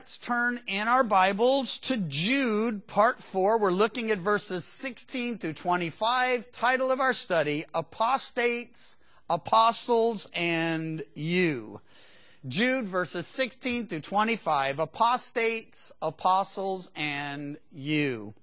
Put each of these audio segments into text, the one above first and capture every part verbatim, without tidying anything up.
Let's turn in our Bibles to Jude, part four. We're looking at verses sixteen through twenty-five. Title of our study, Apostates, Apostles, and You. Jude, verses sixteen through twenty-five, Apostates, Apostles, and You.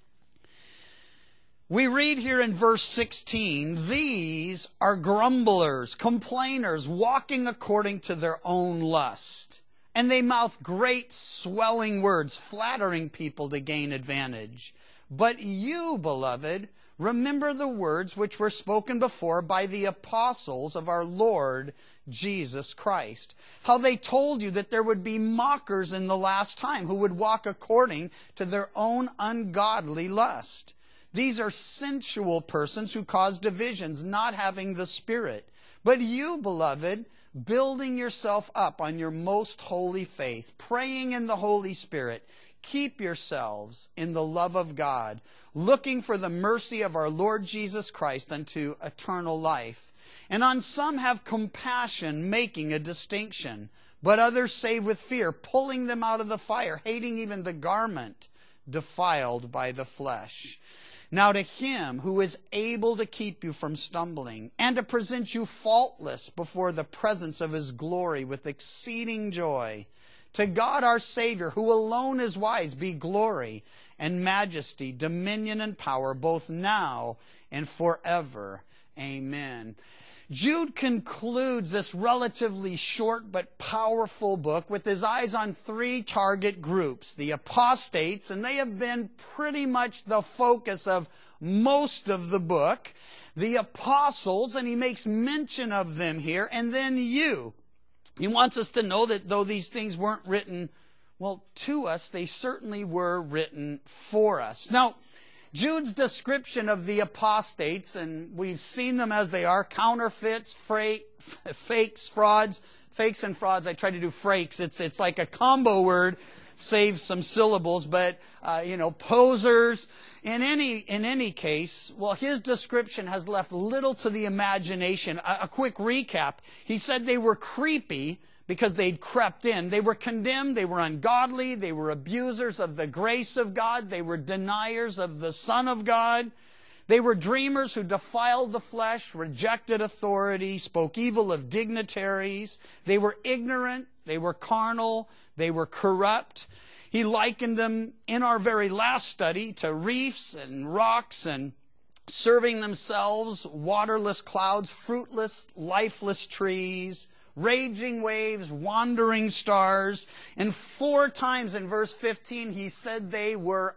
We read here in verse sixteen, these are grumblers, complainers, walking according to their own lust. And they mouth great swelling words, flattering people to gain advantage. But you, beloved, remember the words which were spoken before by the apostles of our Lord Jesus Christ. How they told you that there would be mockers in the last time who would walk according to their own ungodly lust. These are sensual persons who cause divisions, not having the Spirit. But you, beloved, building yourself up on your most holy faith, praying in the Holy Spirit, keep yourselves in the love of God, looking for the mercy of our Lord Jesus Christ unto eternal life. And on some have compassion, making a distinction, but others save with fear, pulling them out of the fire, hating even the garment defiled by the flesh. Now to him who is able to keep you from stumbling and to present you faultless before the presence of his glory with exceeding joy, to God our Savior, who alone is wise, be glory and majesty, dominion and power, both now and forever. Amen. Jude concludes this relatively short but powerful book with his eyes on three target groups. The apostates, and they have been pretty much the focus of most of the book. The apostles, and he makes mention of them here. And then you. He wants us to know that though these things weren't written, well, to us, they certainly were written for us. Now, Jude's description of the apostates, and we've seen them as they are, counterfeits, fra- fakes, frauds, fakes and frauds. I try to do frakes. It's it's like a combo word, saves some syllables, but, uh, you know, posers. In any, in any case, well, his description has left little to the imagination. A, a quick recap. He said they were creepy because they'd crept in. They were condemned, they were ungodly, they were abusers of the grace of God, they were deniers of the Son of God. They were dreamers who defiled the flesh, rejected authority, spoke evil of dignitaries. They were ignorant, they were carnal, they were corrupt. He likened them in our very last study to reefs and rocks and serving themselves, waterless clouds, fruitless, lifeless trees, raging waves, wandering stars. And four times in verse fifteen, he said they were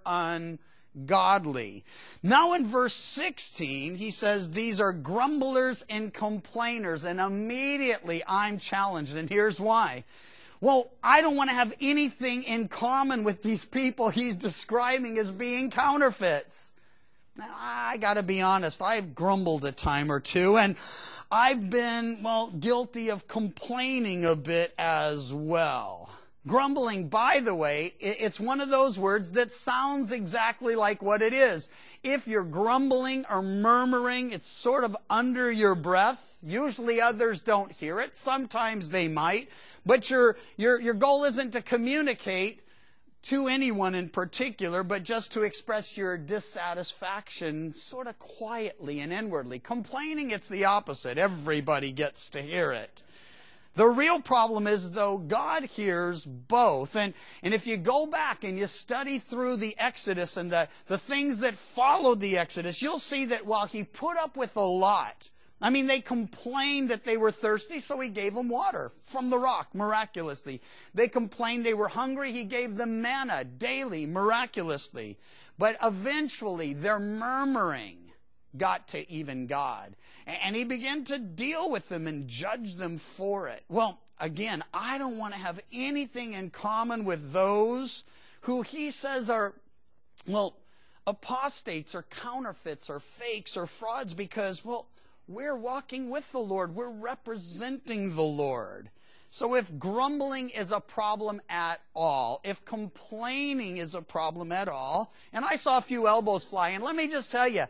ungodly. Now in verse sixteen, he says these are grumblers and complainers. And immediately I'm challenged. And here's why. Well, I don't want to have anything in common with these people he's describing as being counterfeits. Now, I got to be honest, I've grumbled a time or two, and I've been, well, guilty of complaining a bit as well. Grumbling, by the way, it's one of those words that sounds exactly like what it is. If you're grumbling or murmuring, it's sort of under your breath. Usually others don't hear it. Sometimes they might. But your, your, your goal isn't to communicate to anyone in particular, but just to express your dissatisfaction sort of quietly and inwardly. Complaining, it's the opposite. Everybody gets to hear it. The real problem is, though, God hears both. And, and if you go back and you study through the Exodus and the, the things that followed the Exodus, you'll see that while he put up with a lot, I mean, they complained that they were thirsty, so he gave them water from the rock, miraculously. They complained they were hungry, he gave them manna daily, miraculously. But eventually, their murmuring got to even God. And he began to deal with them and judge them for it. Well, again, I don't want to have anything in common with those who he says are, well, apostates or counterfeits or fakes or frauds because, well, we're walking with the Lord. We're representing the Lord. So if grumbling is a problem at all, if complaining is a problem at all, and I saw a few elbows fly, and let me just tell you,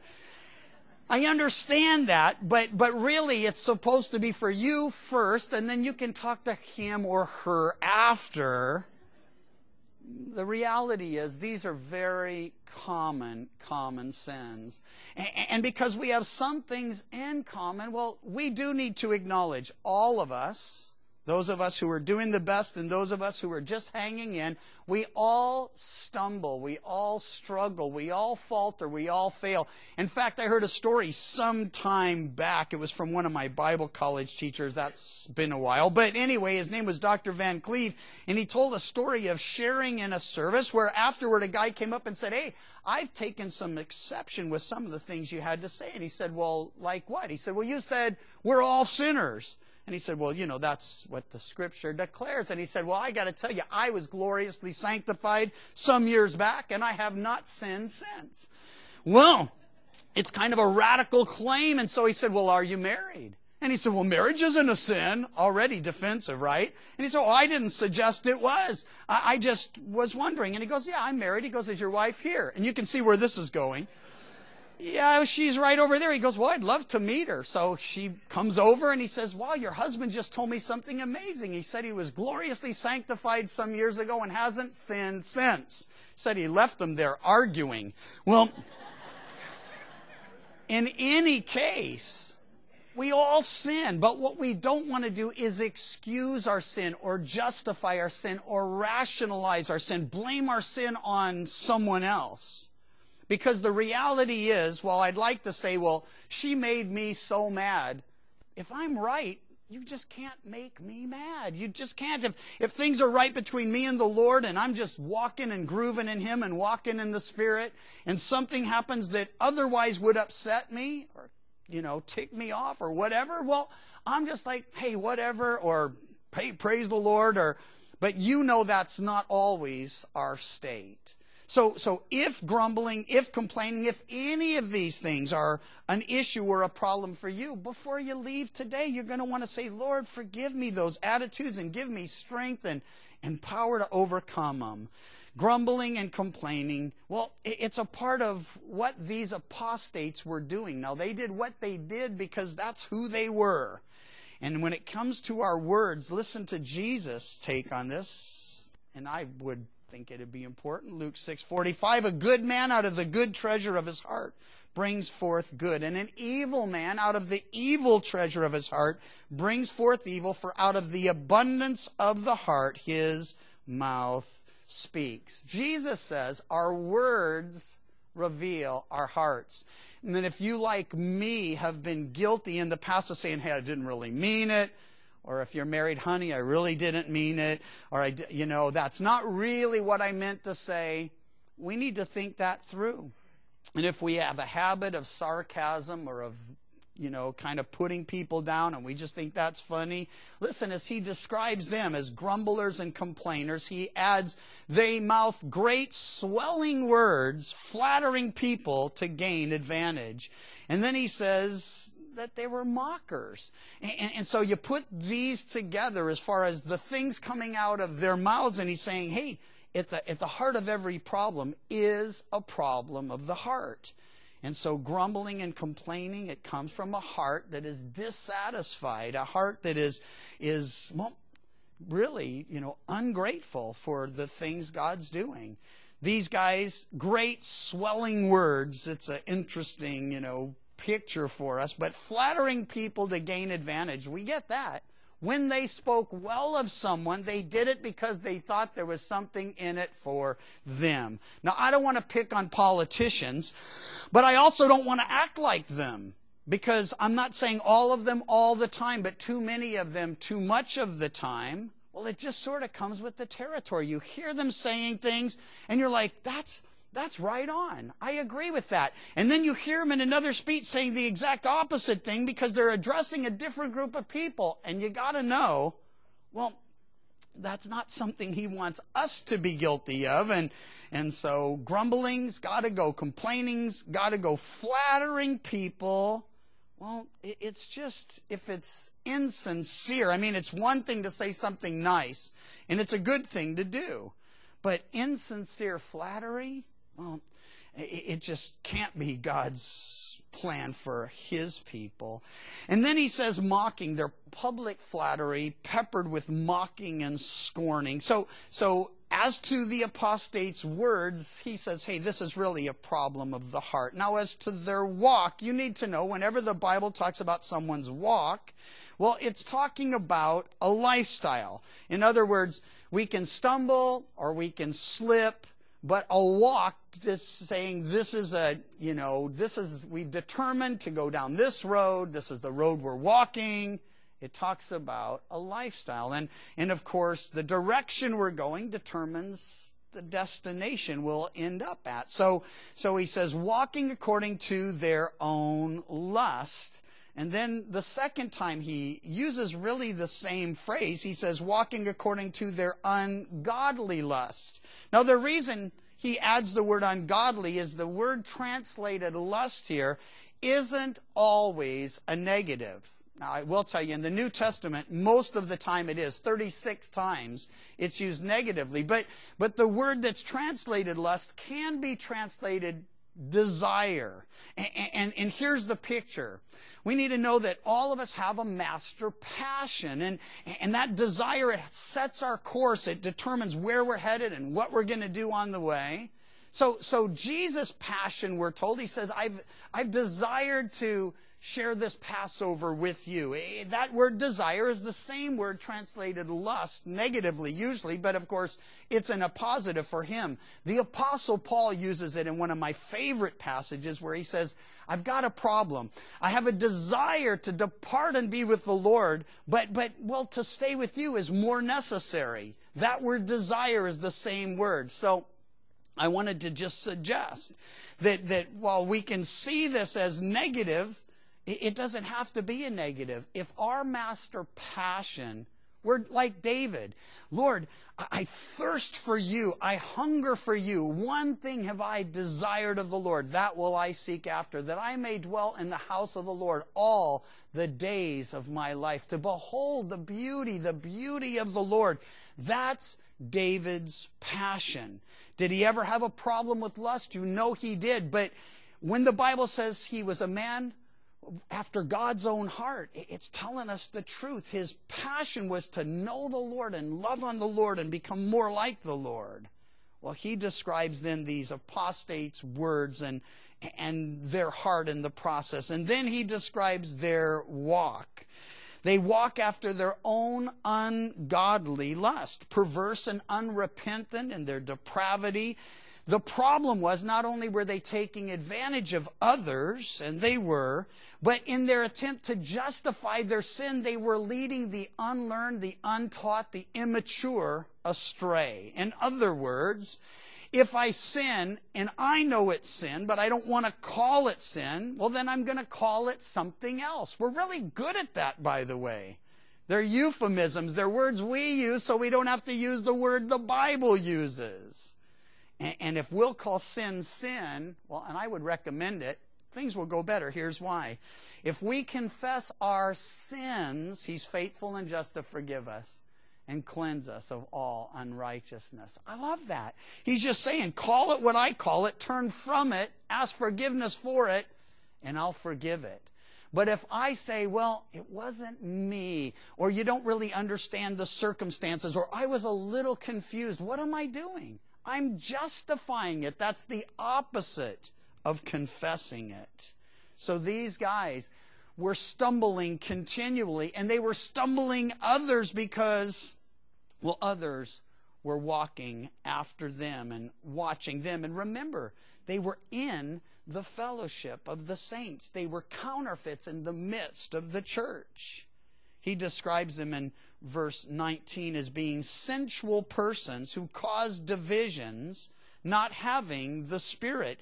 I understand that, but, but really it's supposed to be for you first, and then you can talk to him or her after. the reality is these are very common, common sins. And because we have some things in common, well, we do need to acknowledge, all of us, those of us who are doing the best and those of us who are just hanging in, we all stumble, we all struggle, we all falter, we all fail. In fact, I heard a story some time back. It was from one of my Bible college teachers. That's been a while. But anyway, his name was Doctor Van Cleve, and he told a story of sharing in a service where afterward a guy came up and said, "Hey, I've taken some exception with some of the things you had to say." And he said, "Well, like what?" He said, "Well, you said we're all sinners." And he said, "Well, you know, that's what the Scripture declares." And he said, "Well, I got to tell you, I was gloriously sanctified some years back, and I have not sinned since." Well, it's kind of a radical claim. And so he said, "Well, are you married?" And he said, "Well, marriage isn't a sin." Already defensive, right? And he said, "Oh, I didn't suggest it was. I, I just was wondering." And he goes, "Yeah, I'm married." He goes, "Is your wife here?" And you can see where this is going. "Yeah, she's right over there." He goes, "Well, I'd love to meet her." So she comes over and he says, "Wow, your husband just told me something amazing. He said he was gloriously sanctified some years ago and hasn't sinned since." He said he left them there arguing. Well, in any case, we all sin, but what we don't want to do is excuse our sin or justify our sin or rationalize our sin, blame our sin on someone else. Because the reality is, well, I'd like to say, well, she made me so mad. If I'm right, you just can't make me mad. You just can't. If, if things are right between me and the Lord and I'm just walking and grooving in Him and walking in the Spirit, and something happens that otherwise would upset me or, you know, tick me off or whatever, well, I'm just like, hey, whatever, or hey, praise the Lord, or, but you know that's not always our state. So, so if grumbling, if complaining, if any of these things are an issue or a problem for you, before you leave today, you're going to want to say, "Lord, forgive me those attitudes and give me strength and, and power to overcome them." Grumbling and complaining, well, it's a part of what these apostates were doing. Now, they did what they did because that's who they were. And when it comes to our words, listen to Jesus' take on this, and I would think it'd be important. Luke six forty-five, "A good man out of the good treasure of his heart brings forth good, and an evil man out of the evil treasure of his heart brings forth evil, for out of the abundance of the heart his mouth speaks." Jesus says our words reveal our hearts. And then if you, like me, have been guilty in the past of saying, "Hey, I didn't really mean it," or if you're married, "Honey, I really didn't mean it," or, I, you know, "That's not really what I meant to say," we need to think that through. And if we have a habit of sarcasm or of, you know, kind of putting people down and we just think that's funny, listen, as he describes them as grumblers and complainers, he adds, "They mouth great swelling words, flattering people to gain advantage." And then he says that they were mockers. And, and so you put these together as far as the things coming out of their mouths, and he's saying, hey, at the, at the heart of every problem is a problem of the heart. And so grumbling and complaining, it comes from a heart that is dissatisfied, a heart that is, is well, really, you know, ungrateful for the things God's doing. These guys, great swelling words. It's an interesting, you know, picture for us, but flattering people to gain advantage, we get that. When they spoke well of someone, they did it because they thought there was something in it for them. Now, I don't want to pick on politicians, but I also don't want to act like them, because I'm not saying all of them all the time, but too many of them too much of the time. Well, it just sort of comes with the territory. You hear them saying things, and you're like, that's That's right on. I agree with that. And then you hear them in another speech saying the exact opposite thing because they're addressing a different group of people. And you got to know, well, that's not something he wants us to be guilty of. And, and so grumbling's got to go. Complaining's got to go. Flattering people, well, it's just, if it's insincere, I mean, it's one thing to say something nice, and it's a good thing to do. But insincere flattery, well, it just can't be God's plan for His people. And then he says mocking, their public flattery peppered with mocking and scorning. So, so as to the apostates' words, he says, hey, this is really a problem of the heart. Now, as to their walk, you need to know whenever the Bible talks about someone's walk, well, it's talking about a lifestyle. In other words, we can stumble or we can slip, but a walk is saying this is a, you know, this is, we've determined to go down this road. This is the road we're walking. It talks about a lifestyle. And, and of course, the direction we're going determines the destination we'll end up at. So, so he says, walking according to their own lust. And then the second time he uses really the same phrase. He says, walking according to their ungodly lust. Now, the reason he adds the word ungodly is the word translated lust here isn't always a negative. Now, I will tell you, in the New Testament, most of the time it is. thirty-six times it's used negatively. But, but the word that's translated lust can be translated desire. And, and, and here's the picture. We need to know that all of us have a master passion. And, and that desire, it sets our course. It determines where we're headed and what we're going to do on the way. So, so Jesus' passion, we're told, he says, I've, I've desired to share this Passover with you. That word desire is the same word translated lust, negatively usually, but of course it's in a positive for him. The Apostle Paul uses it in one of my favorite passages where he says, I've got a problem. I have a desire to depart and be with the Lord, but, but well, to stay with you is more necessary. That word desire is the same word. So I wanted to just suggest that, that while we can see this as negative, it doesn't have to be a negative. If our master passion, we're like David, Lord, I thirst for you. I hunger for you. One thing have I desired of the Lord, that will I seek after, that I may dwell in the house of the Lord all the days of my life, to behold the beauty, the beauty of the Lord. That's David's passion. Did he ever have a problem with lust? You know he did. But when the Bible says he was a man after God's own heart, it's telling us the truth. His passion was to know the Lord and love on the Lord and become more like the Lord. Well, he describes then these apostates' words and, and their heart in the process. And then he describes their walk. They walk after their own ungodly lust, perverse and unrepentant in their depravity. The problem was not only were they taking advantage of others, and they were, but in their attempt to justify their sin, they were leading the unlearned, the untaught, the immature astray. In other words, if I sin and I know it's sin, but I don't want to call it sin, well, then I'm going to call it something else. We're really good at that, by the way. They're euphemisms. They're words we use so we don't have to use the word the Bible uses. And if we'll call sin, sin, well, and I would recommend it, things will go better. Here's why. If we confess our sins, he's faithful and just to forgive us and cleanse us of all unrighteousness. I love that. He's just saying, call it what I call it, turn from it, ask forgiveness for it, and I'll forgive it. But if I say, well, it wasn't me, or you don't really understand the circumstances, or I was a little confused, what am I doing? I'm justifying it. That's the opposite of confessing it. So these guys were stumbling continually, and they were stumbling others because, well, others were walking after them and watching them. And remember, they were in the fellowship of the saints. They were counterfeits in the midst of the church. He describes them in verse nineteen as being sensual persons who cause divisions, not having the Spirit.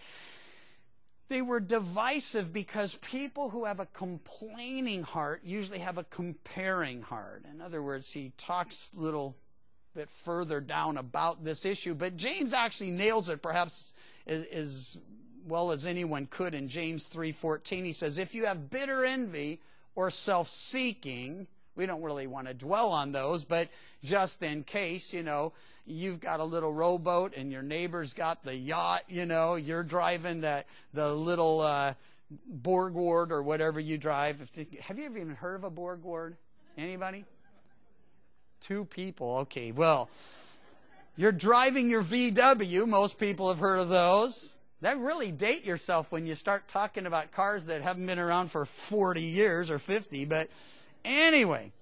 They were divisive because people who have a complaining heart usually have a comparing heart. In other words, he talks a little bit further down about this issue, but James actually nails it perhaps as, as well as anyone could in James three fourteen. He says, if you have bitter envy or self-seeking, we don't really want to dwell on those, but just in case, you know, you've got a little rowboat and your neighbor's got the yacht, you know, you're driving the, the little uh, boardward or whatever you drive. Have you ever even heard of a boardward? Anybody? Two people. Okay, well, You're driving your V W. Most people have heard of those. That really date yourself when you start talking about cars that haven't been around for forty years or fifty. But anyway,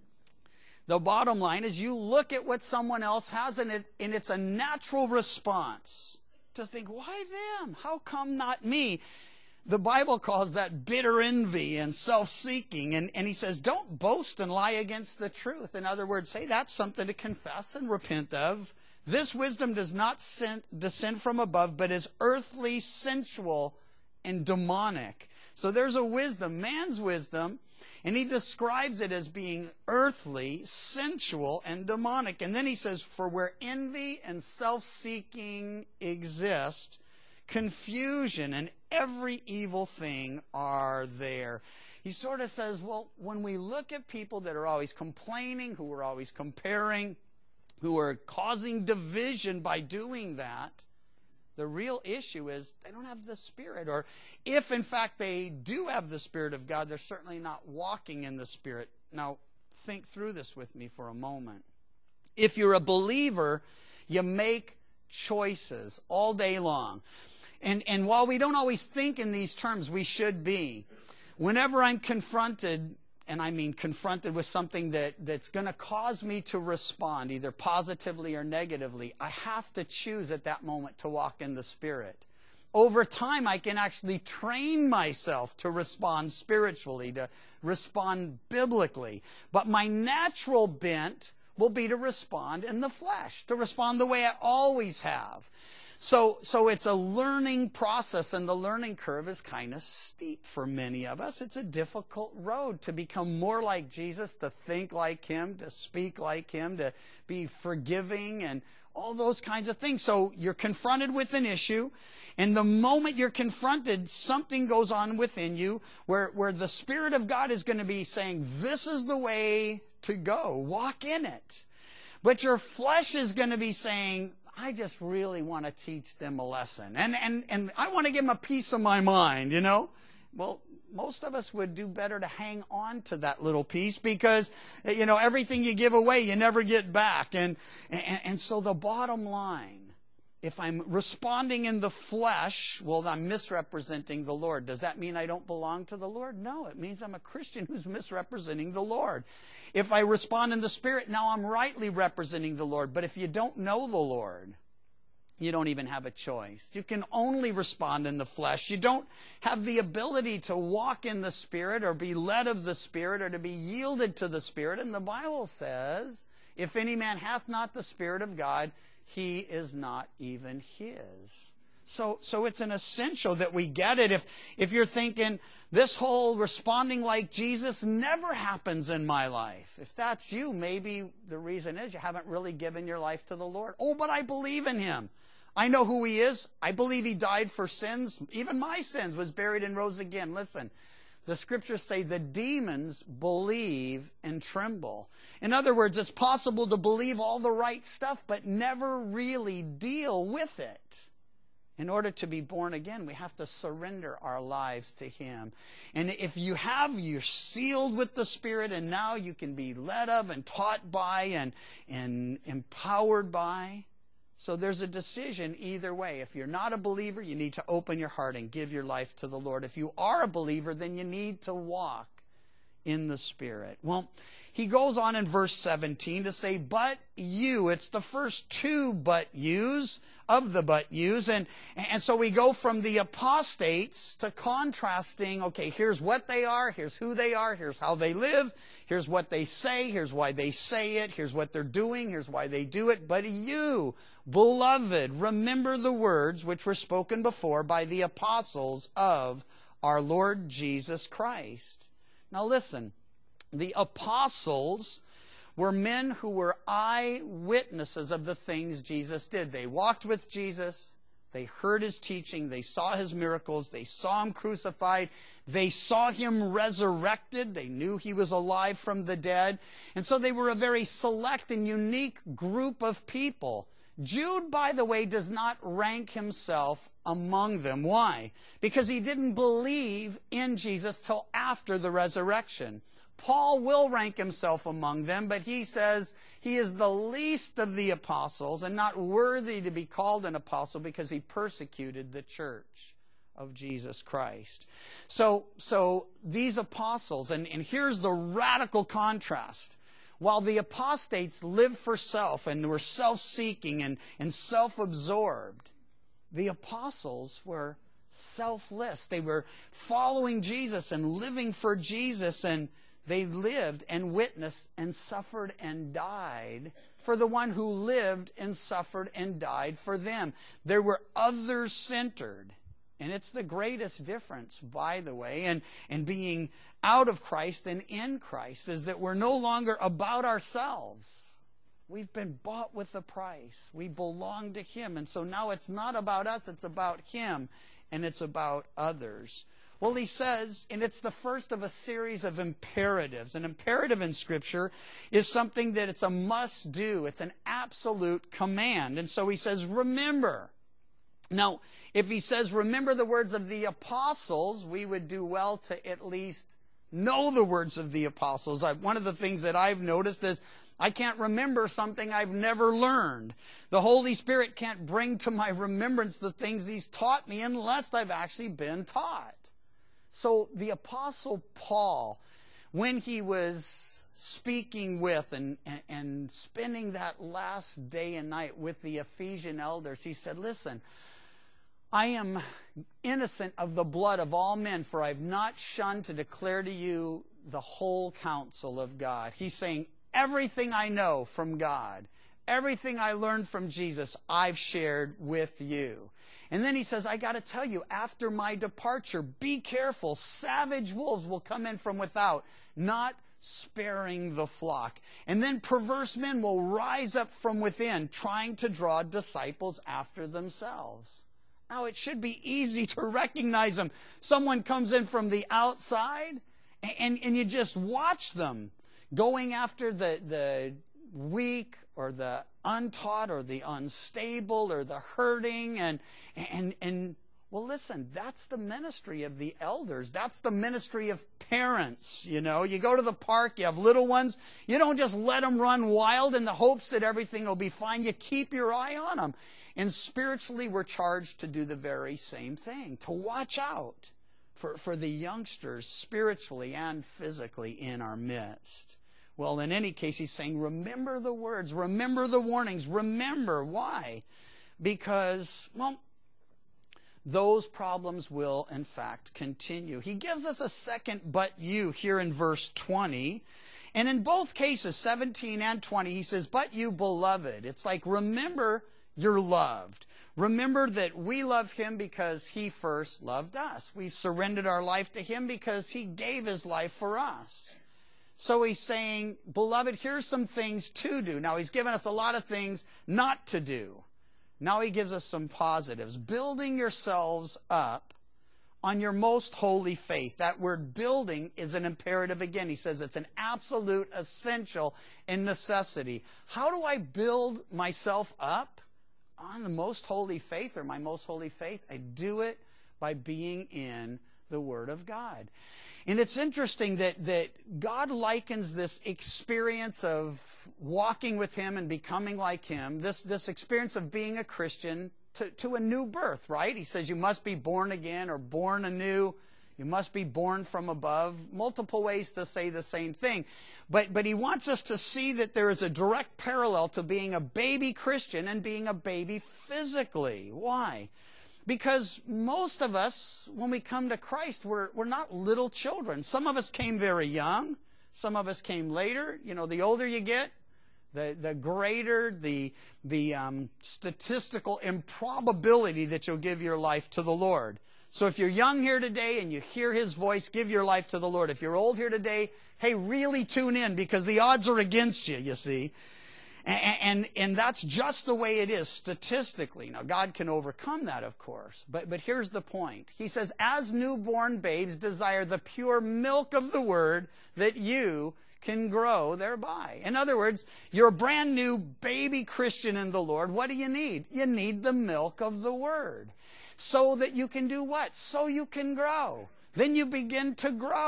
the bottom line is you look at what someone else has, and, it, and it's a natural response to think, why them? How come not me? The Bible calls that bitter envy and self-seeking. And, and he says, don't boast and lie against the truth. In other words, hey, that's something to confess and repent of. This wisdom does not send, descend from above, but is earthly, sensual, and demonic. So there's a wisdom, man's wisdom, and he describes it as being earthly, sensual, and demonic. And then he says, for where envy and self-seeking exist, confusion and every evil thing are there. He sort of says, well, when we look at people that are always complaining, who are always comparing, who are causing division by doing that, the real issue is they don't have the Spirit. Or if, in fact, they do have the Spirit of God, they're certainly not walking in the Spirit. Now, think through this with me for a moment. If you're a believer, you make choices all day long. And, and while we don't always think in these terms, we should be. Whenever I'm confronted, and I mean confronted with something that, that's going to cause me to respond, either positively or negatively, I have to choose at that moment to walk in the Spirit. Over time, I can actually train myself to respond spiritually, to respond biblically. But my natural bent will be to respond in the flesh, to respond the way I always have. So, so it's a learning process, and the learning curve is kind of steep for many of us. It's a difficult road to become more like Jesus, to think like Him, to speak like Him, to be forgiving, and all those kinds of things. So you're confronted with an issue, and the moment you're confronted, something goes on within you where, where the Spirit of God is going to be saying, this is the way to go. Walk in it. But your flesh is going to be saying, I just really want to teach them a lesson. And, and, and I want to give them a piece of my mind, you know. Well, most of us would do better to hang on to that little piece because, you know, everything you give away, you never get back. And, and, and so the bottom line, if I'm responding in the flesh, well, I'm misrepresenting the Lord. Does that mean I don't belong to the Lord? No, it means I'm a Christian who's misrepresenting the Lord. If I respond in the Spirit, now I'm rightly representing the Lord. But if you don't know the Lord, you don't even have a choice. You can only respond in the flesh. You don't have the ability to walk in the Spirit or be led of the Spirit or to be yielded to the Spirit. And the Bible says, if any man hath not the Spirit of God, he is not even his. So, so it's an essential that we get it. If, if you're thinking, this whole responding like Jesus never happens in my life. If that's you, maybe the reason is you haven't really given your life to the Lord. Oh, but I believe in Him. I know who He is. I believe He died for sins. Even my sins, was buried and rose again. Listen. The Scriptures say the demons believe and tremble. In other words, it's possible to believe all the right stuff, but never really deal with it. In order to be born again, we have to surrender our lives to Him. And if you have, you're sealed with the Spirit, and now you can be led of and taught by and, and empowered by. So there's a decision either way. If you're not a believer, you need to open your heart and give your life to the Lord. If you are a believer, then you need to walk in the Spirit. Well, he goes on in verse seventeen to say, but you. It's the first two but yous of the but yous. And, and so we go from the apostates to contrasting, okay, here's what they are, here's who they are, here's how they live, here's what they say, here's why they say it, here's what they're doing, here's why they do it. But you, beloved, remember the words which were spoken before by the apostles of our Lord Jesus Christ. Now listen, the apostles were men who were eyewitnesses of the things Jesus did. They walked with Jesus. They heard His teaching. They saw His miracles. They saw Him crucified. They saw Him resurrected. They knew He was alive from the dead. And so they were a very select and unique group of people. Jude, by the way, does not rank himself among them. Why? Because he didn't believe in Jesus till after the resurrection. Paul will rank himself among them, but he says he is the least of the apostles and not worthy to be called an apostle because he persecuted the church of Jesus Christ. So, so these apostles, and, and here's the radical contrast. While the apostates lived for self and were self-seeking and, and self-absorbed, the apostles were selfless. They were following Jesus and living for Jesus, and they lived and witnessed and suffered and died for the one who lived and suffered and died for them. They were others-centered. And it's the greatest difference, by the way, and, and being out of Christ and in Christ, is that we're no longer about ourselves. We've been bought with a price. We belong to Him. And so now it's not about us, it's about Him, and it's about others. Well, he says, and it's the first of a series of imperatives. An imperative in Scripture is something that it's a must-do. It's an absolute command. And so he says, remember. Now, if he says, remember the words of the apostles, we would do well to at least know the words of the apostles. I, one of the things that I've noticed is I can't remember something I've never learned. The Holy Spirit can't bring to my remembrance the things He's taught me unless I've actually been taught. So the Apostle Paul, when he was speaking with and, and, and spending that last day and night with the Ephesian elders, he said, listen, I am innocent of the blood of all men, for I have not shunned to declare to you the whole counsel of God. He's saying, everything I know from God, everything I learned from Jesus, I've shared with you. And then he says, I got to tell you, after my departure, be careful. Savage wolves will come in from without, not sparing the flock. And then perverse men will rise up from within, trying to draw disciples after themselves. Now, it should be easy to recognize them. Someone comes in from the outside, and, and you just watch them going after the, the weak or the untaught or the unstable or the hurting. And, and, and well, listen, that's the ministry of the elders. That's the ministry of parents. You know, you go to the park, you have little ones. You don't just let them run wild in the hopes that everything will be fine. You keep your eye on them. And spiritually, we're charged to do the very same thing, to watch out for, for the youngsters spiritually and physically in our midst. Well, in any case, he's saying, remember the words, remember the warnings, remember. Why? Because, well, those problems will, in fact, continue. He gives us a second but you here in verse twenty. And in both cases, seventeen and twenty, he says, but you, beloved. It's like, remember you're loved. Remember that we love Him because He first loved us. We surrendered our life to Him because He gave His life for us. So he's saying, beloved, here's some things to do. Now, he's given us a lot of things not to do. Now he gives us some positives. Building yourselves up on your most holy faith. That word building is an imperative again. He says it's an absolute essential and necessity. How do I build myself up on the most holy faith or my most holy faith? I do it by being in the Word of God. And it's interesting that, that God likens this experience of walking with Him and becoming like Him, this, this experience of being a Christian, to, to a new birth, right? He says you must be born again or born anew. You must be born from above. Multiple ways to say the same thing. But, but he wants us to see that there is a direct parallel to being a baby Christian and being a baby physically. Why? Because most of us, when we come to Christ, we're, we're not little children. Some of us came very young. Some of us came later. You know, the older you get, the, the greater the, the um, statistical improbability that you'll give your life to the Lord. So if you're young here today and you hear His voice, give your life to the Lord. If you're old here today, hey, really tune in because the odds are against you, you see. And, and, and that's just the way it is statistically. Now, God can overcome that, of course. But, but here's the point. He says, as newborn babes desire the pure milk of the Word, that you can grow thereby. In other words, you're a brand new baby Christian in the Lord. What do you need? You need the milk of the Word. So that you can do what? So you can grow. Then you begin to grow.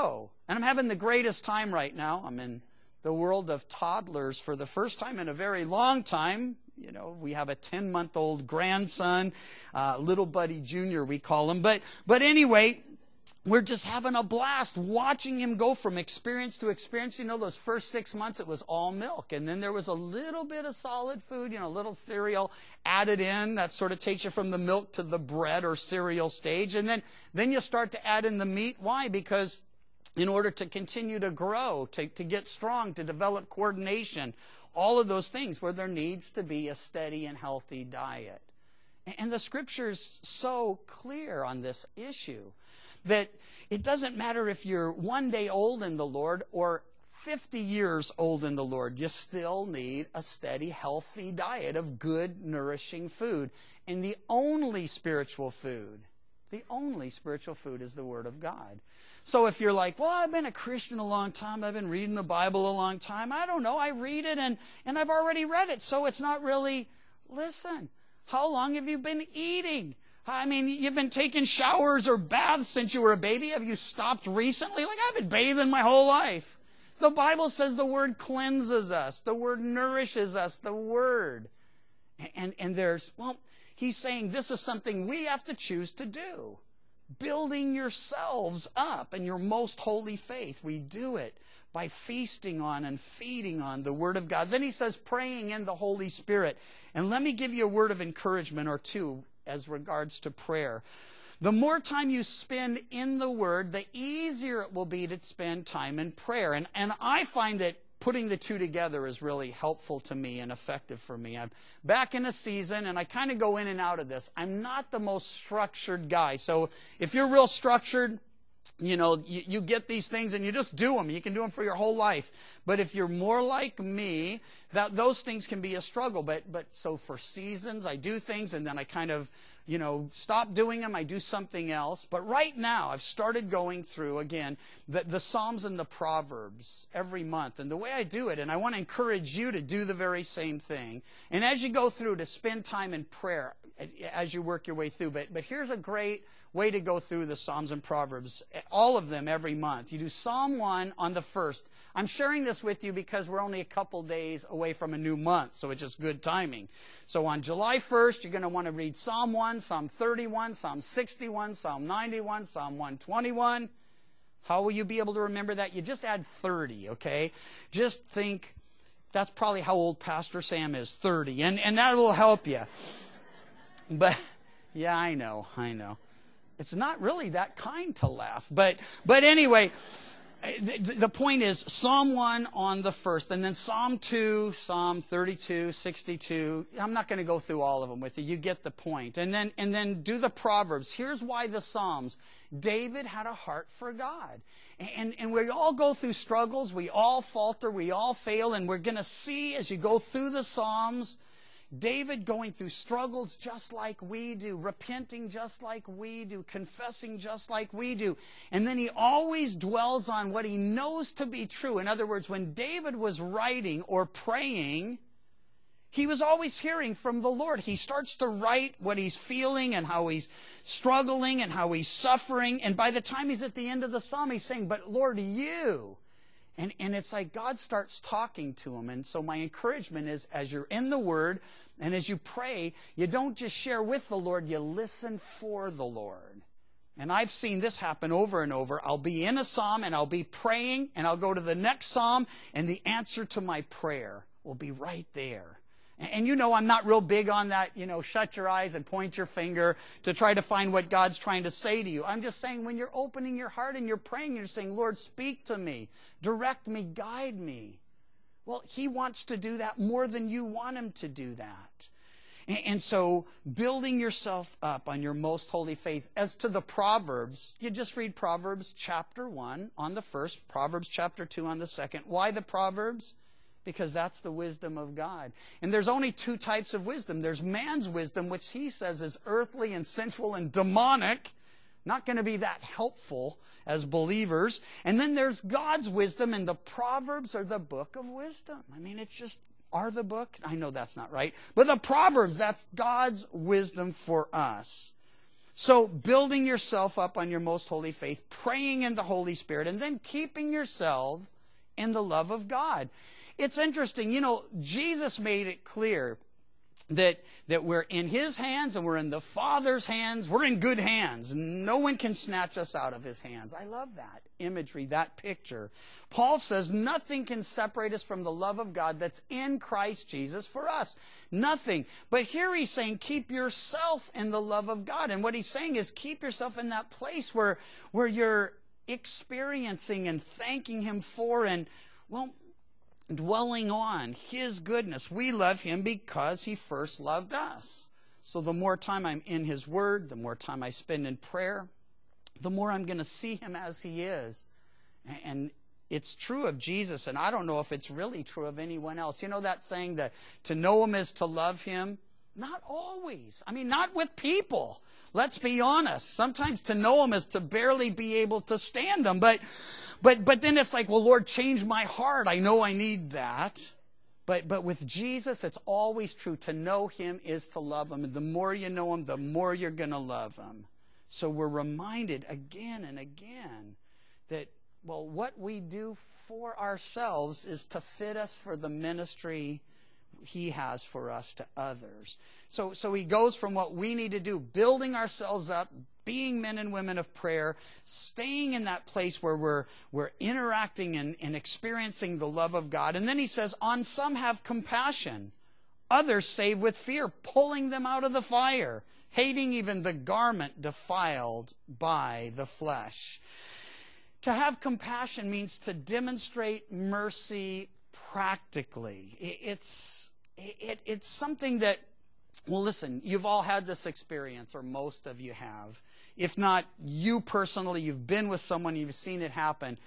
And I'm having the greatest time right now. I'm in the world of toddlers for the first time in a very long time. You know, we have a ten-month-old grandson, uh, Little Buddy Junior we call him. But, but anyway, we're just having a blast watching him go from experience to experience. You know, those first six months, it was all milk. And then there was a little bit of solid food, you know, a little cereal added in. That sort of takes you from the milk to the bread or cereal stage. And then, then you start to add in the meat. Why? Because in order to continue to grow, to, to get strong, to develop coordination, all of those things where there needs to be a steady and healthy diet. And the Scripture's so clear on this issue that it doesn't matter if you're one day old in the Lord or fifty years old in the Lord, you still need a steady, healthy diet of good, nourishing food. And the only spiritual food, the only spiritual food is the Word of God. So if you're like, well, I've been a Christian a long time, I've been reading the Bible a long time, I don't know, I read it and, and I've already read it, so it's not really, listen, how long have you been eating? I mean, you've been taking showers or baths since you were a baby. Have you stopped recently? Like, I've been bathing my whole life. The Bible says the Word cleanses us. The Word nourishes us. The Word. And, and there's, well, he's saying this is something we have to choose to do. Building yourselves up in your most holy faith. We do it by feasting on and feeding on the Word of God. Then he says praying in the Holy Spirit. And let me give you a word of encouragement or two as regards to prayer. The more time you spend in the Word, the easier it will be to spend time in prayer. And, and I find that putting the two together is really helpful to me and effective for me. I'm back in a season, and I kind of go in and out of this. I'm not the most structured guy. So if you're real structured, you know, you, you get these things and you just do them. You can do them for your whole life. But if you're more like me, that those things can be a struggle. But but so for seasons, I do things and then I kind of, you know, stop doing them. I do something else. But right now, I've started going through, again, the, the Psalms and the Proverbs every month. And the way I do it, and I want to encourage you to do the very same thing. And as you go through, to spend time in prayer as you work your way through. But, but here's a great way to go through the Psalms and Proverbs, all of them every month. You do Psalm one on the first. I'm sharing this with you because we're only a couple days away from a new month, so it's just good timing. So on July first, you're going to want to read Psalm one, Psalm thirty-one, Psalm sixty-one, Psalm ninety-one, Psalm one twenty-one. How will you be able to remember that? You just add thirty, okay? Just think, that's probably how old Pastor Sam is, thirty, and, and that will help you. But, yeah, I know, I know. It's not really that kind to laugh. But but anyway, the, the point is Psalm one on the first, and then Psalm two, Psalm thirty-two, sixty-two. I'm not going to go through all of them with you. You get the point. And then and then do the Proverbs. Here's why the Psalms. David had a heart for God. And, and we all go through struggles. We all falter. We all fail. And we're going to see as you go through the Psalms, David going through struggles just like we do, repenting just like we do, confessing just like we do. And then he always dwells on what he knows to be true. In other words, when David was writing or praying, he was always hearing from the Lord. He starts to write what he's feeling and how he's struggling and how he's suffering. And by the time he's at the end of the psalm, he's saying, but Lord, you... And, and it's like God starts talking to him. And so my encouragement is, as you're in the Word and as you pray, you don't just share with the Lord, you listen for the Lord. And I've seen this happen over and over. I'll be in a psalm and I'll be praying and I'll go to the next psalm and the answer to my prayer will be right there. And you know I'm not real big on that, you know, shut your eyes and point your finger to try to find what God's trying to say to you. I'm just saying when you're opening your heart and you're praying, you're saying, Lord, speak to me, direct me, guide me. Well, he wants to do that more than you want him to do that. And so building yourself up on your most holy faith. As to the Proverbs, you just read Proverbs chapter one on the first, Proverbs chapter two on the second. Why the Proverbs? Because that's the wisdom of God. And there's only two types of wisdom. There's man's wisdom, which he says is earthly and sensual and demonic. Not going to be that helpful as believers. And then there's God's wisdom, and the Proverbs are the book of wisdom. I mean, it's just, are the book? I know that's not right. But the Proverbs, that's God's wisdom for us. So building yourself up on your most holy faith, praying in the Holy Spirit, and then keeping yourself in the love of God. It's interesting, you know, Jesus made it clear that that we're in his hands and we're in the Father's hands. We're in good hands. No one can snatch us out of his hands. I love that imagery, that picture. Paul says nothing can separate us from the love of God that's in Christ Jesus for us. Nothing. But here he's saying keep yourself in the love of God. And what he's saying is keep yourself in that place where, where you're experiencing and thanking him for and, well, dwelling on his goodness. We love him because he first loved us. So the more time I'm in his word, the more time I spend in prayer, the more I'm going to see him as he is. And it's true of Jesus, and I don't know if it's really true of anyone else. You know that saying that to know him is to love him? Not always. I mean, not with people. Let's be honest. Sometimes to know him is to barely be able to stand him. But But but then it's like, well, Lord, change my heart. I know I need that. But but with Jesus, it's always true. To know him is to love him. And the more you know him, the more you're going to love him. So we're reminded again and again that, well, what we do for ourselves is to fit us for the ministry he has for us to others. So, so he goes from what we need to do, building ourselves up, being men and women of prayer, staying in that place where we're, we're interacting and, and experiencing the love of God. And then he says, on some have compassion, others save with fear, pulling them out of the fire, hating even the garment defiled by the flesh. To have compassion means to demonstrate mercy practically. It's, it, it's something that, well, listen, you've all had this experience, or most of you have. If not you personally, you've been with someone, you've seen it happen.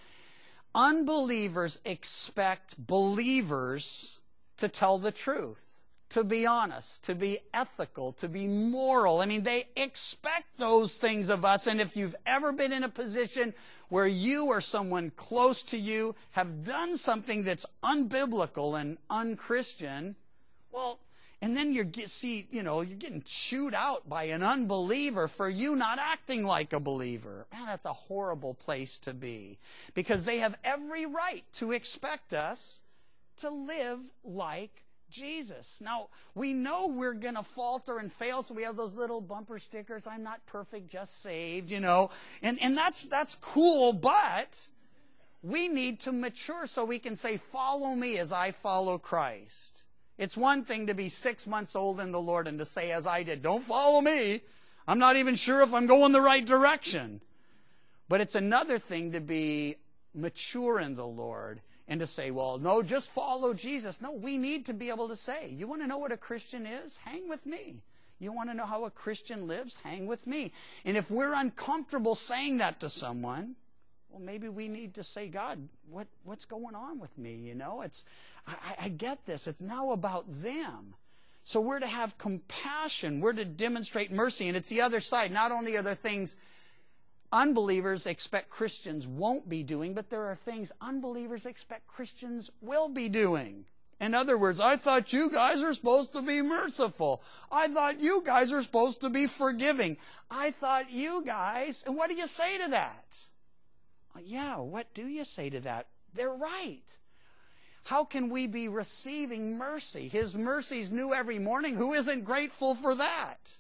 Unbelievers expect believers to tell the truth, to be honest, to be ethical, to be moral. I mean, they expect those things of us. And if you've ever been in a position where you or someone close to you have done something that's unbiblical and unchristian, well, and then you get see, you know, you're getting chewed out by an unbeliever for you not acting like a believer. Man, that's a horrible place to be, because they have every right to expect us to live like Jesus. Now, we know we're going to falter and fail, so we have those little bumper stickers, I'm not perfect, just saved, you know. And, and that's, that's cool, but we need to mature so we can say, follow me as I follow Christ. It's one thing to be six months old in the Lord and to say, as I did, don't follow me. I'm not even sure if I'm going the right direction. But it's another thing to be mature in the Lord and to say, well, no, just follow Jesus. No, we need to be able to say, you want to know what a Christian is? Hang with me. You want to know how a Christian lives? Hang with me. And if we're uncomfortable saying that to someone, well, maybe we need to say, God, what, what's going on with me? You know, it's, I, I get this. It's now about them. So we're to have compassion. We're to demonstrate mercy. And it's the other side. Not only are there things unbelievers expect Christians won't be doing, but there are things unbelievers expect Christians will be doing. In other words, I thought you guys are supposed to be merciful. I thought you guys are supposed to be forgiving. I thought you guys, and what do you say to that? Yeah, what do you say to that? They're right. How can we be receiving mercy? His mercy's new every morning. Who isn't grateful for that?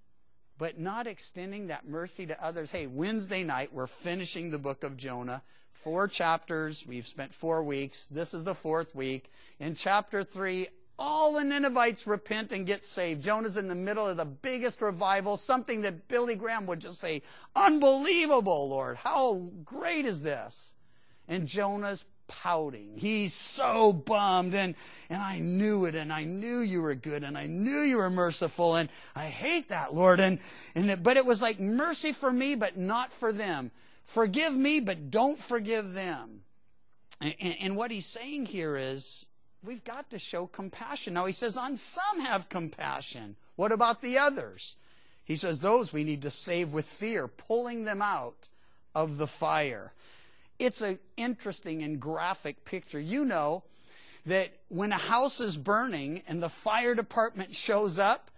But not extending that mercy to others. Hey, Wednesday night, we're finishing the book of Jonah. Four chapters. We've spent four weeks. This is the fourth week. In chapter three, all the Ninevites repent and get saved. Jonah's in the middle of the biggest revival, something that Billy Graham would just say, unbelievable, Lord. How great is this? And Jonah's pouting. He's so bummed, and, and I knew it, and I knew you were good, and I knew you were merciful, and I hate that, Lord. And, and it, but it was like mercy for me, but not for them. Forgive me, but don't forgive them. And, and, and what he's saying here is, we've got to show compassion. Now he says, on some have compassion. What about the others? He says, those we need to save with fear, pulling them out of the fire. It's an interesting and graphic picture. You know that when a house is burning and the fire department shows up,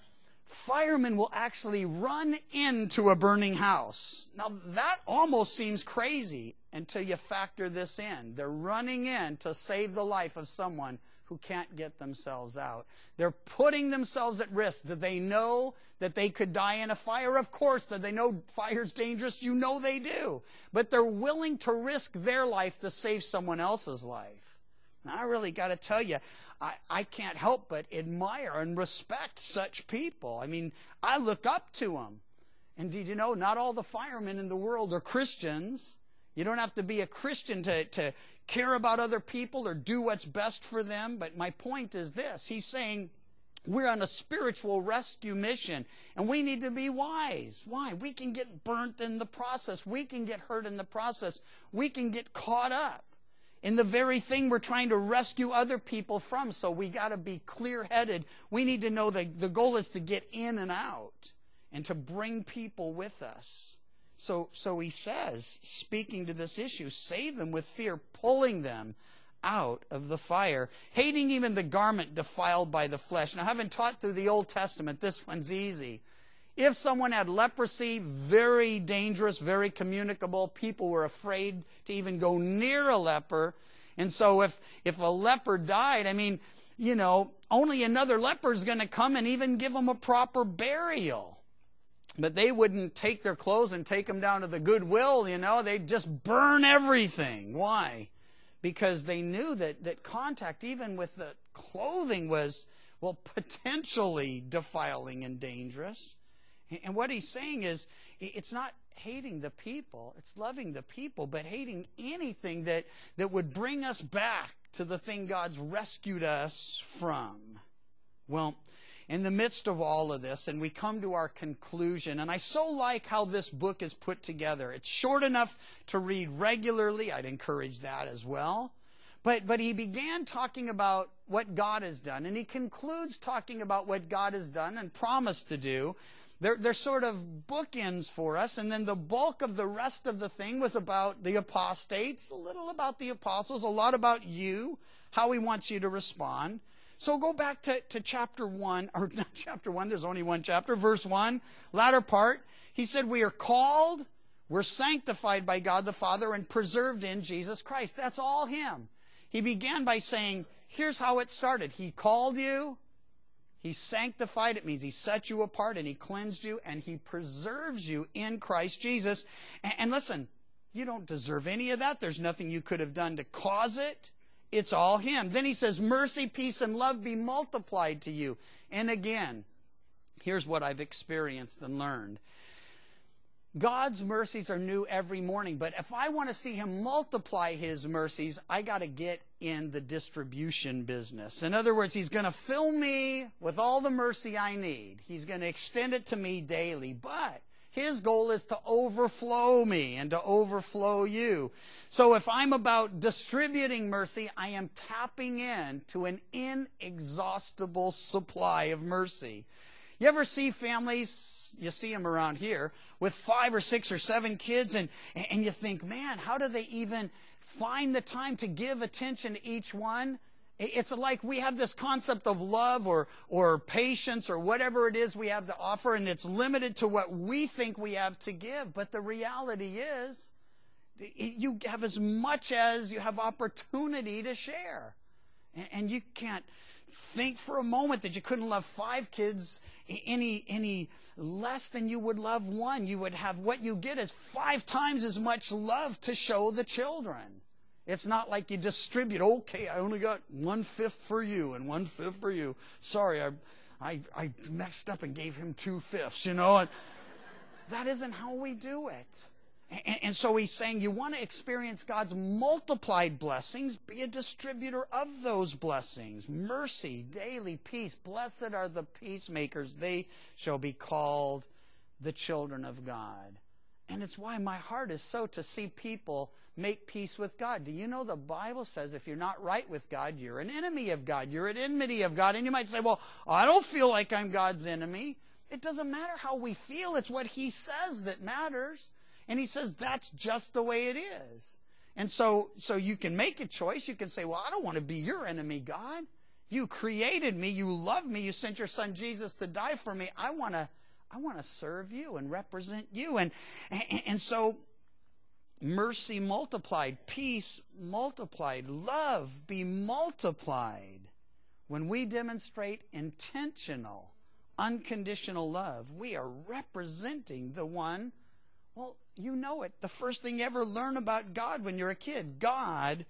firemen will actually run into a burning house. Now, that almost seems crazy until you factor this in. They're running in to save the life of someone who can't get themselves out. They're putting themselves at risk. Do they know that they could die in a fire? Of course. Do they know fire's dangerous? You know they do. But they're willing to risk their life to save someone else's life. Now, I really got to tell you, I, I can't help but admire and respect such people. I mean, I look up to them. And did you know, not all the firemen in the world are Christians. You don't have to be a Christian to, to care about other people or do what's best for them. But my point is this. He's saying we're on a spiritual rescue mission, and we need to be wise. Why? We can get burnt in the process. We can get hurt in the process. We can get caught up in the very thing we're trying to rescue other people from. So we got to be clear-headed. We need to know that the goal is to get in and out and to bring people with us. So, so he says, speaking to this issue, save them with fear, pulling them out of the fire, hating even the garment defiled by the flesh. Now, having taught through the Old Testament, this one's easy. If someone had leprosy, very dangerous, very communicable, people were afraid to even go near a leper. And so if, if a leper died, I mean, you know, only another leper is going to come and even give them a proper burial. But they wouldn't take their clothes and take them down to the Goodwill, you know. They'd just burn everything. Why? Because they knew that, that contact, even with the clothing, was, well, potentially defiling and dangerous. And what he's saying is, it's not hating the people, it's loving the people, but hating anything that, that would bring us back to the thing God's rescued us from. Well, in the midst of all of this, and we come to our conclusion, and I so like how this book is put together. It's short enough to read regularly. I'd encourage that as well. But, but he began talking about what God has done, and he concludes talking about what God has done and promised to do. They're, they're sort of bookends for us, and then the bulk of the rest of the thing was about the apostates, a little about the apostles, a lot about you, how he wants you to respond. So go back to, to chapter one, or not chapter one, there's only one chapter, verse one, latter part. He said, we are called, we're sanctified by God the Father, and preserved in Jesus Christ. That's all him. He began by saying, here's how it started. He called you. He sanctified, it means he set you apart, and he cleansed you, and he preserves you in Christ Jesus. And, and listen, you don't deserve any of that. There's nothing you could have done to cause it. It's all him. Then he says, mercy, peace, and love be multiplied to you. And again, here's what I've experienced and learned. God's mercies are new every morning, but if I want to see him multiply his mercies, I got to get in the distribution business. In other words, he's going to fill me with all the mercy I need. He's going to extend it to me daily, but his goal is to overflow me and to overflow you. So if I'm about distributing mercy, I am tapping into an inexhaustible supply of mercy. You ever see families, you see them around here, with five or six or seven kids, and, and you think, man, how do they even find the time to give attention to each one? It's like we have this concept of love or, or patience or whatever it is we have to offer, and it's limited to what we think we have to give. But the reality is, you have as much as you have opportunity to share. And you can't think for a moment that you couldn't love five kids any any less than you would love one. You would have what you get is five times as much love to show the children. It's not like you distribute, okay, I only got one-fifth for you and one-fifth for you. Sorry, I, I, I messed up and gave him two-fifths, you know. That isn't how we do it. And, and so he's saying you want to experience God's multiplied blessings, be a distributor of those blessings. Mercy, daily peace. Blessed are the peacemakers. They shall be called the children of God. And it's why my heart is so to see people make peace with God. Do you know the Bible says if you're not right with God, you're an enemy of God. You're at enmity of God. And you might say, well, I don't feel like I'm God's enemy. It doesn't matter how we feel. It's what he says that matters. And he says that's just the way it is. And so, so you can make a choice. You can say, well, I don't want to be your enemy, God. You created me. You love me. You sent your son Jesus to die for me. I want to I want to serve you and represent you. And, and, and so mercy multiplied, peace multiplied, love be multiplied. When we demonstrate intentional, unconditional love, we are representing the one. Well, you know it. The first thing you ever learn about God when you're a kid, God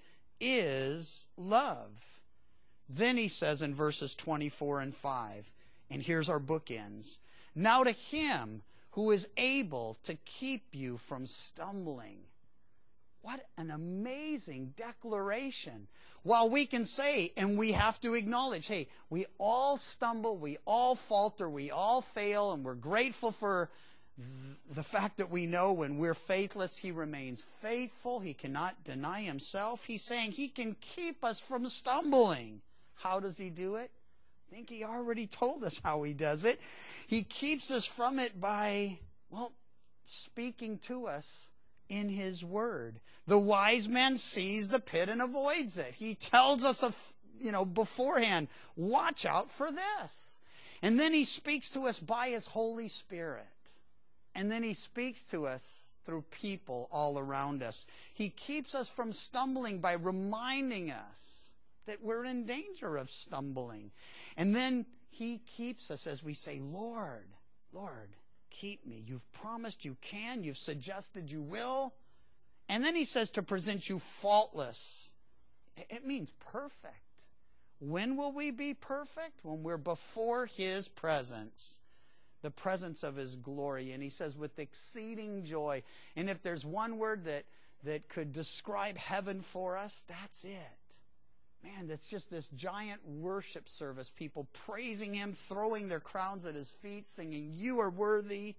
is love. Then he says in verses twenty-four and five, and here's our bookends. Now to him who is able to keep you from stumbling. What an amazing declaration. While we can say, and we have to acknowledge, hey, we all stumble, we all falter, we all fail, and we're grateful for the fact that we know when we're faithless, he remains faithful. He cannot deny himself. He's saying he can keep us from stumbling. How does he do it? I think he already told us how he does it. He keeps us from it by, well, speaking to us in his word. The wise man sees the pit and avoids it. He tells us, of, you know, beforehand, watch out for this. And then he speaks to us by his Holy Spirit. And then he speaks to us through people all around us. He keeps us from stumbling by reminding us that we're in danger of stumbling. And then he keeps us as we say, Lord, Lord, keep me. You've promised you can. You've suggested you will. And then he says to present you faultless. It means perfect. When will we be perfect? When we're before his presence, the presence of his glory. And he says with exceeding joy. And if there's one word that, that could describe heaven for us, that's it. Man, that's just this giant worship service. People praising him, throwing their crowns at his feet, singing, you are worthy.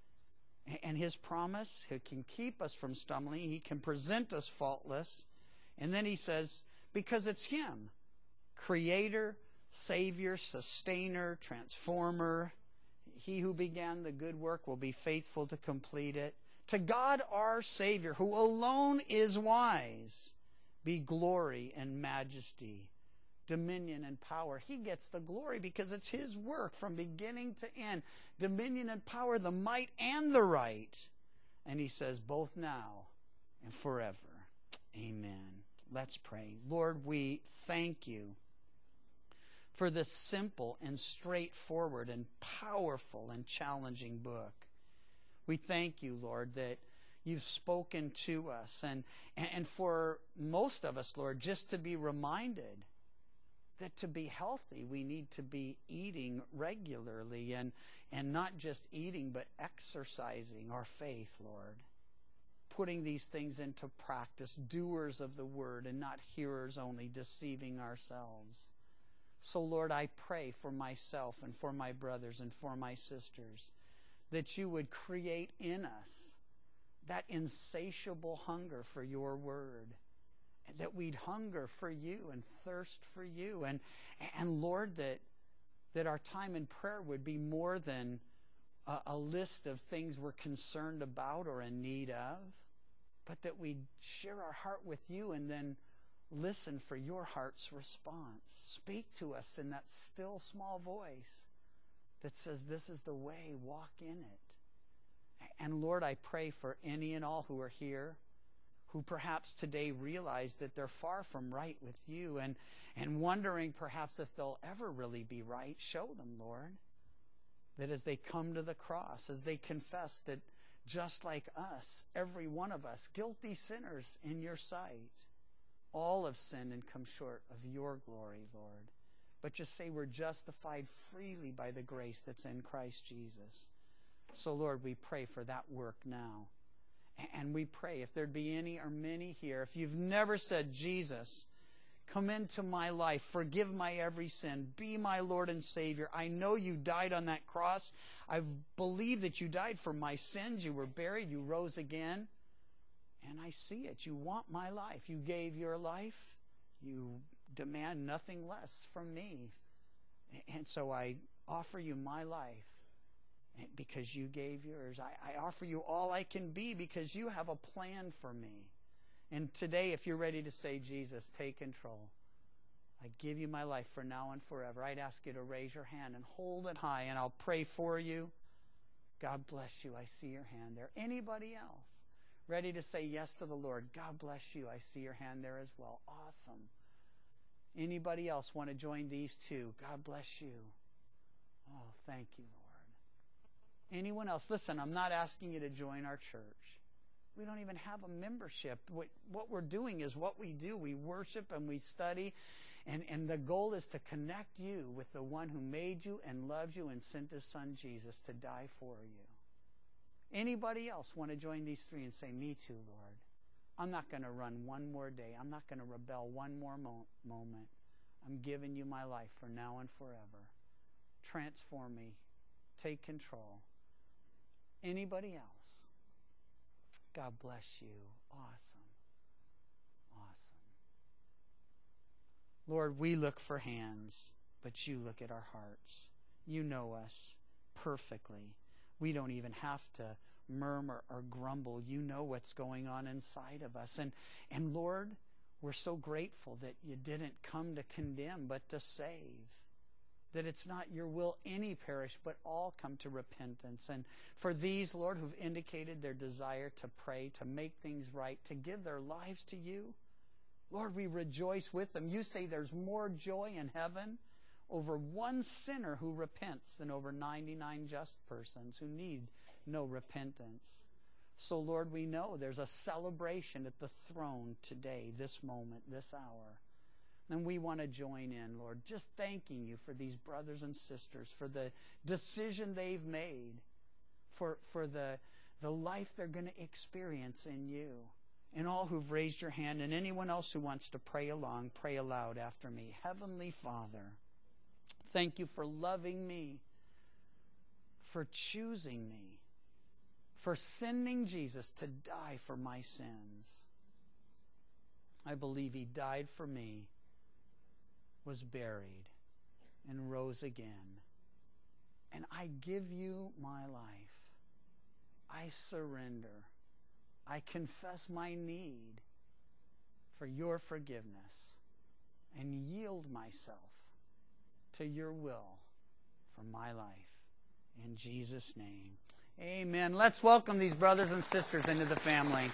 And his promise, he can keep us from stumbling. He can present us faultless. And then he says, because it's him, creator, savior, sustainer, transformer. He who began the good work will be faithful to complete it. To God our Savior, who alone is wise, be glory and majesty, dominion and power. He gets the glory because it's his work from beginning to end. Dominion and power, the might and the right. And he says both now and forever. Amen. Let's pray. Lord, we thank you for this simple and straightforward and powerful and challenging book. We thank you, Lord, that you've spoken to us. And, and for most of us, Lord, just to be reminded that to be healthy, we need to be eating regularly and, and not just eating, but exercising our faith, Lord. Putting these things into practice, doers of the word and not hearers only, deceiving ourselves. So, Lord, I pray for myself and for my brothers and for my sisters that you would create in us that insatiable hunger for your word, and that we'd hunger for you and thirst for you. And, and Lord, that, that our time in prayer would be more than a, a list of things we're concerned about or in need of, but that we'd share our heart with you and then listen for your heart's response. Speak to us in that still small voice that says, this is the way, walk in it. And Lord, I pray for any and all who are here who perhaps today realize that they're far from right with you and, and wondering perhaps if they'll ever really be right. Show them, Lord, that as they come to the cross, as they confess that just like us, every one of us, guilty sinners in your sight, all have sinned and come short of your glory, Lord. But just say we're justified freely by the grace that's in Christ Jesus. So, Lord, we pray for that work now. And we pray if there'd be any or many here, if you've never said, Jesus, come into my life, forgive my every sin, be my Lord and Savior. I know you died on that cross. I believe that you died for my sins. You were buried. You rose again. And I see it. You want my life. You gave your life. You demand nothing less from me. And so I offer you my life because you gave yours. I, I offer you all I can be because you have a plan for me. And today, if you're ready to say, Jesus, take control. I give you my life for now and forever. I'd ask you to raise your hand and hold it high, and I'll pray for you. God bless you. I see your hand there. Anybody else ready to say yes to the Lord? God bless you. I see your hand there as well. Awesome. Anybody else want to join these two? God bless you. Oh, thank you, Lord. Anyone else? Listen, I'm not asking you to join our church. We don't even have a membership. What, what we're doing is what we do. We worship and we study. And, and the goal is to connect you with the one who made you and loves you and sent his son Jesus to die for you. Anybody else want to join these three and say, me too, Lord? I'm not going to run one more day. I'm not going to rebel one more mo- moment. I'm giving you my life for now and forever. Transform me. Take control. Anybody else? God bless you. Awesome. Awesome. Lord, we look for hands, but you look at our hearts. You know us perfectly. We don't even have to murmur or grumble. You know what's going on inside of us. And, and Lord, we're so grateful that you didn't come to condemn, but to save. That it's not your will any perish, but all come to repentance. And for these, Lord, who've indicated their desire to pray, to make things right, to give their lives to you, Lord, we rejoice with them. You say there's more joy in heaven over one sinner who repents than over ninety-nine just persons who need no repentance. So, Lord, we know there's a celebration at the throne today, this moment, this hour. And we want to join in, Lord, just thanking you for these brothers and sisters, for the decision they've made, for, for the, the life they're going to experience in you. And all who've raised your hand, and anyone else who wants to pray along, pray aloud after me. Heavenly Father, thank you for loving me, for choosing me, for sending Jesus to die for my sins. I believe he died for me, was buried, and rose again. And I give you my life. I surrender. I confess my need for your forgiveness and yield myself to your will for my life. In Jesus' name, amen. Let's welcome these brothers and sisters into the family.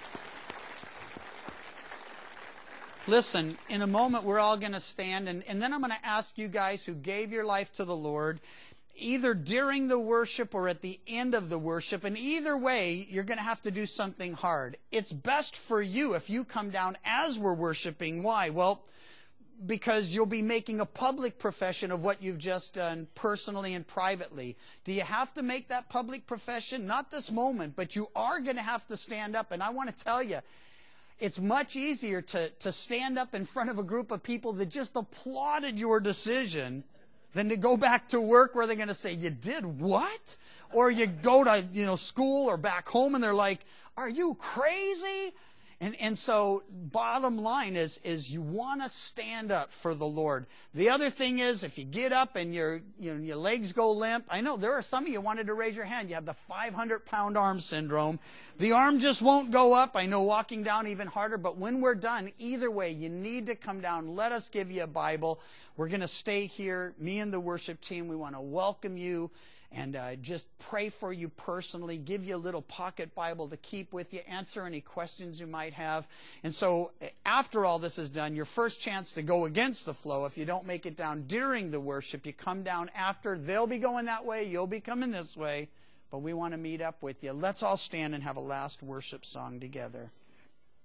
Listen, in a moment we're all going to stand, and, and then I'm going to ask you guys who gave your life to the Lord, either during the worship or at the end of the worship, and either way, you're going to have to do something hard. It's best for you if you come down as we're worshiping. Why? Well, because you'll be making a public profession of what you've just done personally and privately. Do you have to make that public profession? Not this moment, but you are going to have to stand up. And I want to tell you, it's much easier to, to stand up in front of a group of people that just applauded your decision than to go back to work where they're going to say, you did what? Or you go to, you know, school or back home and they're like, are you crazy? And, and so bottom line is, is you want to stand up for the Lord. The other thing is, if you get up and your, you know, your legs go limp, I know there are some of you wanted to raise your hand. You have the five hundred pound arm syndrome. The arm just won't go up. I know walking down even harder, but when we're done, either way, you need to come down. Let us give you a Bible. We're going to stay here. Me and the worship team, we want to welcome you and uh, just pray for you personally, give you a little pocket Bible to keep with you, answer any questions you might have. And so after all this is done, your first chance to go against the flow, if you don't make it down during the worship, you come down after. They'll be going that way, you'll be coming this way, but we want to meet up with you. Let's all stand and have a last worship song together.